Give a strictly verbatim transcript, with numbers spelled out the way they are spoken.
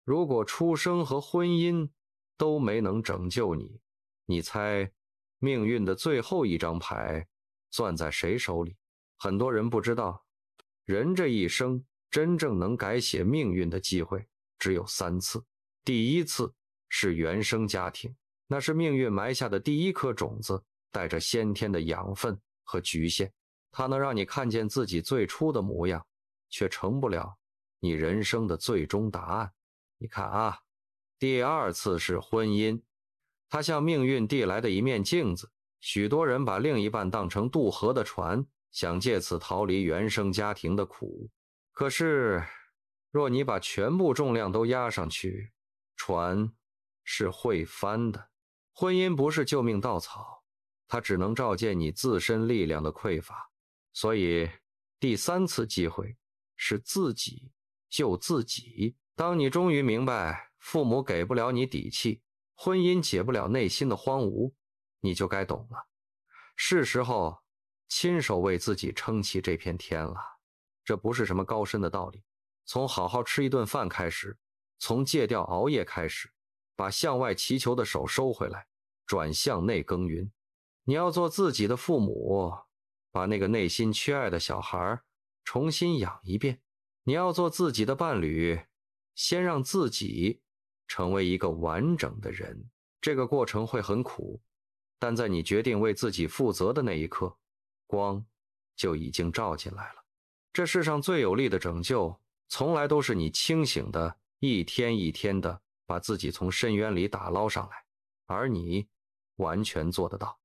如果出生和婚姻都没能拯救你，你猜命运的最后一张牌攥在谁手里？很多人不知道，人这一生真正能改写命运的机会只有三次。第一次是原生家庭，那是命运埋下的第一颗种子，带着先天的养分和局限，它能让你看见自己最初的模样，却成不了你人生的最终答案。你看啊，第二次是婚姻，它像命运递来的一面镜子，许多人把另一半当成渡河的船，想借此逃离原生家庭的苦。可是，若你把全部重量都压上去，船是会翻的。婚姻不是救命稻草，它只能照见你自身力量的匮乏。所以，第三次机会是自己救自己。当你终于明白，父母给不了你底气，婚姻解不了内心的荒芜，你就该懂了，是时候亲手为自己撑起这片天了。这不是什么高深的道理，从好好吃一顿饭开始，从戒掉熬夜开始，把向外祈求的手收回来，转向内耕耘。你要做自己的父母，把那个内心缺爱的小孩重新养一遍。你要做自己的伴侣，先让自己成为一个完整的人。这个过程会很苦，但在你决定为自己负责的那一刻，光就已经照进来了。这世上最有力的拯救，从来都是你清醒的一天一天的把自己从深渊里打捞上来，而你完全做得到。